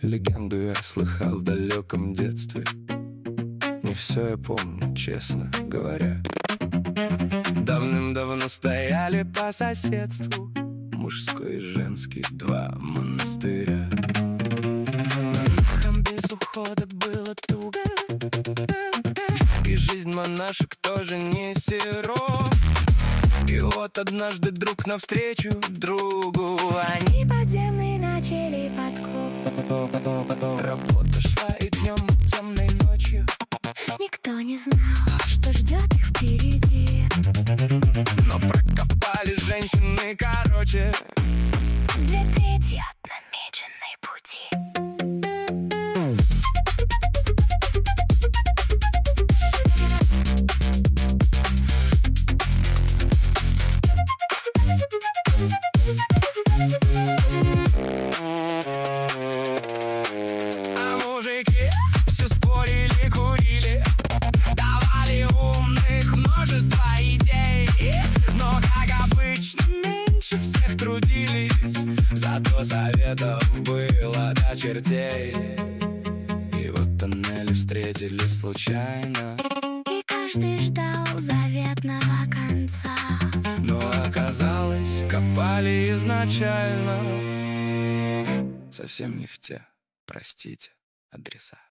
Легенду я слыхал в далеком детстве. Не все я помню, честно говоря. Давным-давно стояли по соседству мужской и женский два монастыря. Монахам без ухода было туго, и жизнь монашек тоже не сирот. И вот однажды друг навстречу другу, Они подземные начали подкоп. работа шла и днем, и темной ночью. Никто не знал, что ждет их впереди. Но прокопали женщины короче 2/3 от намеченной пути. А мужики все спорили, курили, давали умных множество идей. Но, как обычно, меньше всех трудились, зато советов было до чертей. И вот тоннели встретились случайно, И каждый ждал заветного конца. но оказалось, копали изначально совсем не в те, простите, адреса.